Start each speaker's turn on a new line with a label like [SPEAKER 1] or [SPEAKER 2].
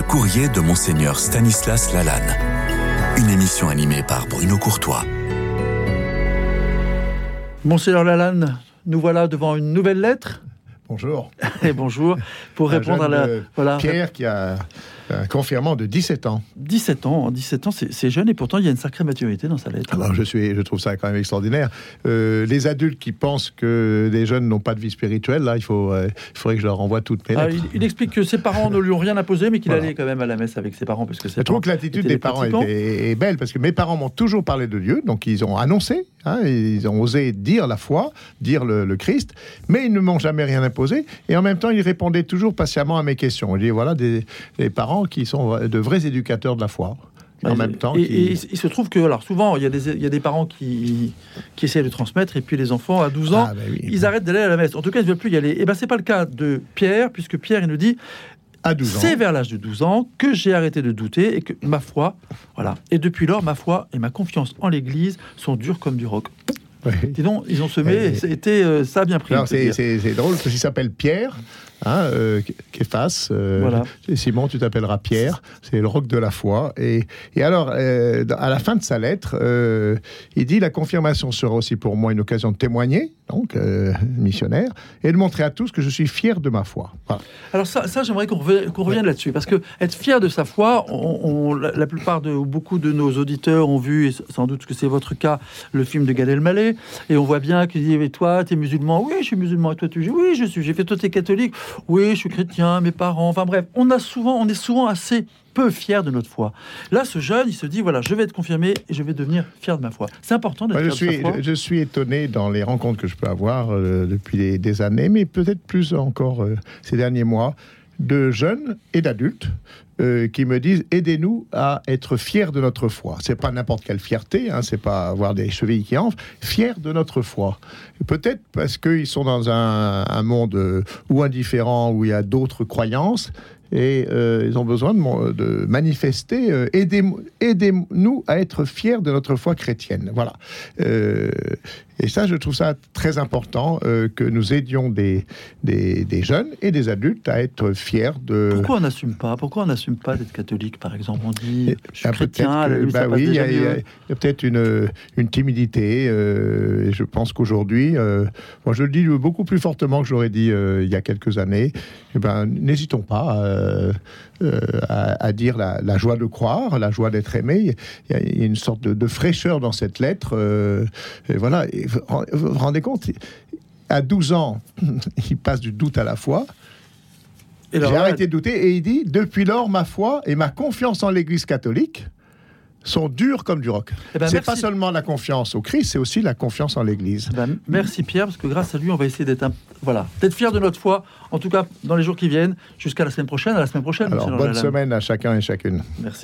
[SPEAKER 1] Le courrier de Monseigneur Stanislas Lalanne. Une émission animée par Bruno Courtois.
[SPEAKER 2] Monseigneur Lalanne, nous voilà devant une nouvelle lettre.
[SPEAKER 3] Bonjour.
[SPEAKER 2] Et bonjour. Pour répondre à la...
[SPEAKER 3] Voilà. Pierre qui a un confirmant de 17 ans.
[SPEAKER 2] 17 ans, c'est jeune et pourtant il y a une sacrée maturité dans sa lettre.
[SPEAKER 3] Alors, je trouve ça quand même extraordinaire. Les adultes qui pensent que les jeunes n'ont pas de vie spirituelle, là, il faudrait que je leur envoie toutes mes lettres.
[SPEAKER 2] Il explique que ses parents ne lui ont rien imposé, mais qu'il allait quand même à la messe avec ses parents. Parce que je
[SPEAKER 3] trouve que l'attitude des parents est belle, parce que mes parents m'ont toujours parlé de Dieu, donc ils ont annoncé, ils ont osé dire la foi, dire le Christ, mais ils ne m'ont jamais rien imposé, et en même temps, ils répondaient toujours patiemment à mes questions. Il dit, voilà, des parents qui sont de vrais éducateurs de la foi. En même temps,
[SPEAKER 2] il se trouve que, alors souvent, il y a des parents qui essaient de transmettre, et puis les enfants, à 12 ans, ils arrêtent d'aller à la messe. En tout cas, ils ne veulent plus y aller. Et bien, ce n'est pas le cas de Pierre, puisque Pierre, il nous dit, c'est vers l'âge de 12 ans que j'ai arrêté de douter, et que ma foi, voilà. Et depuis lors, ma foi et ma confiance en l'Église sont dures comme du roc. Oui. Dis donc, ils ont semé, ça a bien pris.
[SPEAKER 3] Alors, c'est drôle, parce qu'il s'appelle Pierre, Képhas, voilà. Simon, tu t'appelleras Pierre, c'est le roc de la foi. Et alors, à la fin de sa lettre, il dit, la confirmation sera aussi pour moi une occasion de témoigner, donc missionnaire, et de montrer à tous que je suis fier de ma foi. Voilà.
[SPEAKER 2] Alors ça j'aimerais qu'on revienne là-dessus, parce que être fier de sa foi, la plupart beaucoup de nos auditeurs ont vu, et sans doute que c'est votre cas, le film de Gad Elmaleh, et on voit bien qu'il dit, et toi, t'es musulman? Oui, je suis musulman. Et toi, oui, je suis. J'ai fait, toi, t'es catholique? Oui, je suis chrétien, mes parents. Enfin bref, on est souvent assez peu fiers de notre foi. Là, ce jeune, il se dit, voilà, je vais être confirmé et je vais devenir fier de ma foi. C'est important d'être fier de sa foi.
[SPEAKER 3] Je suis étonné dans les rencontres que je peux avoir depuis des années, mais peut-être plus encore ces derniers mois, de jeunes et d'adultes qui me disent, aidez-nous à être fiers de notre foi. C'est pas n'importe quelle fierté, c'est pas avoir des chevilles qui enflent, fiers de notre foi. Peut-être parce qu'ils sont dans un monde ou indifférent, où il y a d'autres croyances, et ils ont besoin de manifester, aidez-nous à être fiers de notre foi chrétienne. Voilà. Et ça, je trouve ça très important, que nous aidions des jeunes et des adultes à être fiers de...
[SPEAKER 2] Pourquoi on n'assume pas d'être catholique, par exemple? On dit, je suis chrétien,
[SPEAKER 3] il y a peut-être une timidité, et je pense qu'aujourd'hui, moi je le dis beaucoup plus fortement que j'aurais dit il y a quelques années, n'hésitons pas à dire la joie de croire, la joie d'être aimé. Il y a une sorte de fraîcheur dans cette lettre, et voilà. Et vous vous rendez compte, à 12 ans, il passe du doute à la foi. J'ai arrêté de douter, et il dit, depuis lors, ma foi et ma confiance en l'Église catholique sont durs comme du roc. C'est pas seulement la confiance au Christ, c'est aussi la confiance en l'Église.
[SPEAKER 2] Merci Pierre, parce que grâce à lui, on va essayer d'être fiers de notre foi, en tout cas dans les jours qui viennent, jusqu'à la semaine prochaine. À la semaine prochaine.
[SPEAKER 3] Alors, bonne semaine à chacun et chacune.
[SPEAKER 2] Merci.